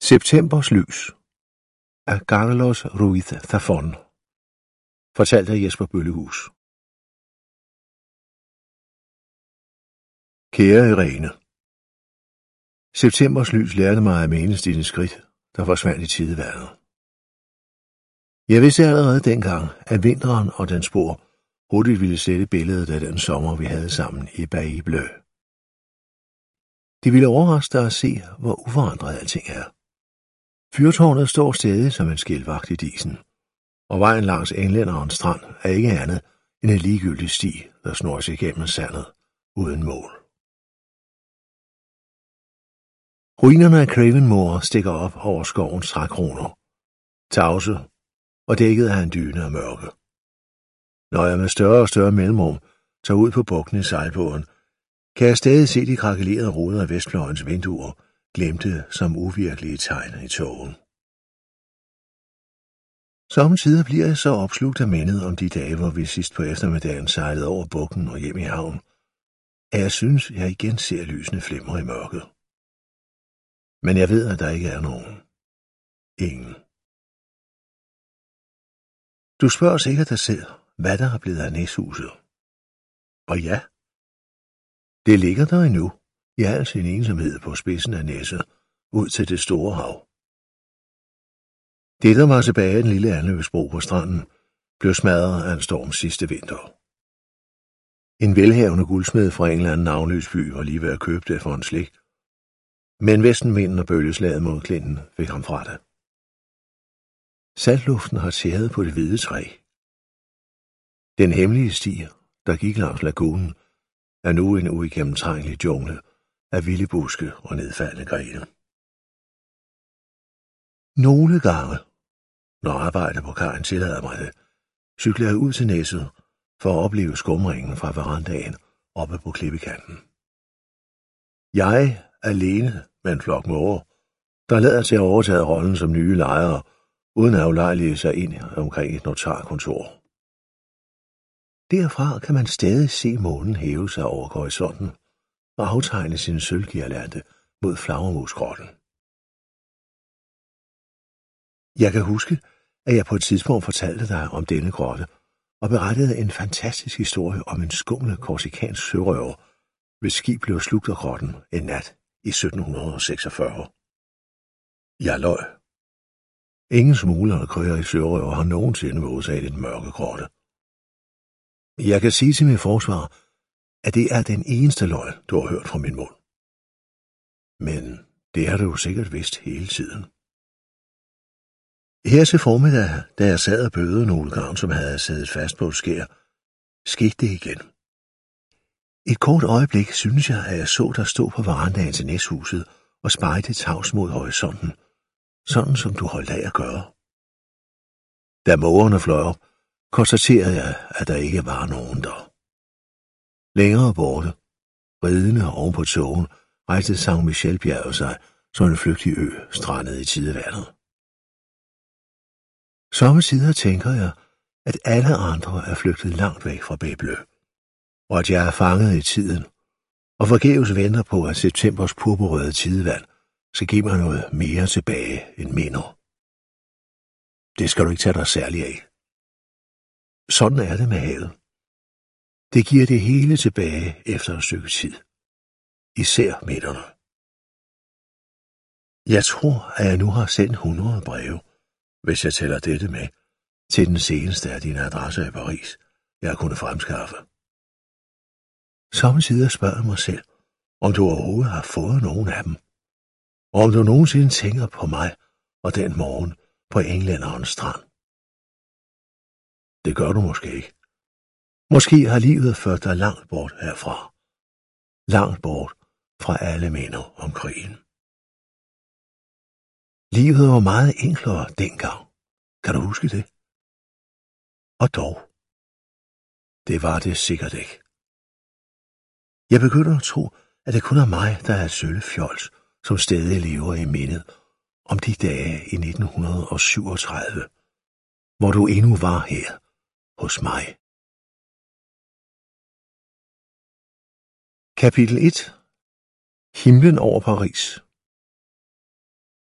Septembers lys af Carlos Ruiz Zafón. Fortalt af Jesper Bøllehus. Kære Irene. Septembers lys lærte mig at menes dine skridt, der forsvandt i tidevandet. Jeg vidste allerede dengang, at vinteren og dens spor hurtigt ville sætte billedet af den sommer, vi havde sammen i Bailly Bleu. Det ville overraske dig at se, hvor uforandret alting er. Fyrtårnet står stadig som en skilvagt i disen, og vejen langs englænderens strand er ikke andet end en ligegyldig sti, der snor sig igennem sandet uden mål. Ruinerne af Cravenmoor stikker op over skovens trækroner, tavse og dækket af en dyne af mørke. Når jeg med større og større mellemrum tager ud på bugten i sejlbåden, kan jeg stadig se de krakelerede ruder af vestfløjens vinduer, glemte som uvirkelige tegn i tågen. Sommetider bliver jeg så opslugt af mindet om de dage, hvor vi sidst på eftermiddagen sejlede over bugten og hjem i havn, at jeg synes, jeg igen ser lysene flimre i mørket. Men jeg ved, at der ikke er nogen. Ingen. Du spørger sikkert dig selv, hvad der er blevet af Næshuset. Og ja, det ligger der endnu, i al sin ensomhed på spidsen af Næsset, ud til det store hav. Det, der var tilbage af den lille anløbsbro på stranden, blev smadret af en storm sidste vinter. En velhavende guldsmed fra en eller anden navnløs by var lige ved at købe det for en slik, men vestenvinden og bølgeslaget mod klinten fik ham fra det. Saltluften har tæret på det hvide træ. Den hemmelige sti, der gik langs lagunen, er nu en uigennemtrængelig jungle af vilde buske og nedfaldende grene. Nogle gange, når arbejdet på kajen tillader mig det, cykler jeg ud til Næsset for at opleve skumringen fra verandaen oppe på klippekanten. Jeg alene med en flok måger, der lader til at overtage rollen som nye lejere, uden at aflejlige sig ind omkring et notarkontor. Derfra kan man stadig se månen hæve sig over horisonten og aftegne sin sølvgirlande mod flagermusgrotten. Jeg kan huske, at jeg på et tidspunkt fortalte dig om denne grotte og berettede en fantastisk historie om en skummel korsikansk sørøver, hvis skib blev slugt af grotten en nat i 1746. Jeg løj. Ingen smugler og krøger i sørøver har nogensinde modtaget i den mørke grotte. Jeg kan sige til min forsvar, at det er den eneste løgn, du har hørt fra min mund. Men det har du jo sikkert vidst hele tiden. Her til formiddag, da jeg sad og bøvede nogle garn, som havde siddet fast på et skær, skete det igen. Et kort øjeblik synes jeg, at jeg så dig stå på verandaen til Næshuset og spejde tavs mod horisonten, sådan som du holdt af at gøre. Da mågerne fløj op, konstaterede jeg, at der ikke var nogen der. Længere borte, ridende oven på togen, rejste Saint-Michel-bjerget sig som en flygtig ø strandet i tidevandet. Sommetider tænker jeg, at alle andre er flygtet langt væk fra Bailly Bleu, og at jeg er fanget i tiden, og forgæves venter på, at septembers purpurrøde tidevand skal give mig noget mere tilbage end minder. Det skal du ikke tage dig særlig af. Sådan er det med havet. Det giver det hele tilbage efter et stykke tid. Især minderne. Jeg tror, at jeg nu har sendt 100 breve, hvis jeg tæller dette med, til den seneste af dine adresser i Paris, jeg har kunnet fremskaffe. Sommetider spørger jeg mig selv, om du overhovedet har fået nogen af dem, og om du nogensinde tænker på mig og den morgen på englænderens strand. Det gør du måske ikke. Måske har livet ført dig langt bort herfra. Langt bort fra alle minder om krigen. Livet var meget enklere dengang. Kan du huske det? Og dog. Det var det sikkert ikke. Jeg begynder at tro, at det kun er mig, der er et sølvfjols, som stadig lever i mindet om de dage i 1937, hvor du endnu var her hos mig. Kapitel 1. Himlen over Paris.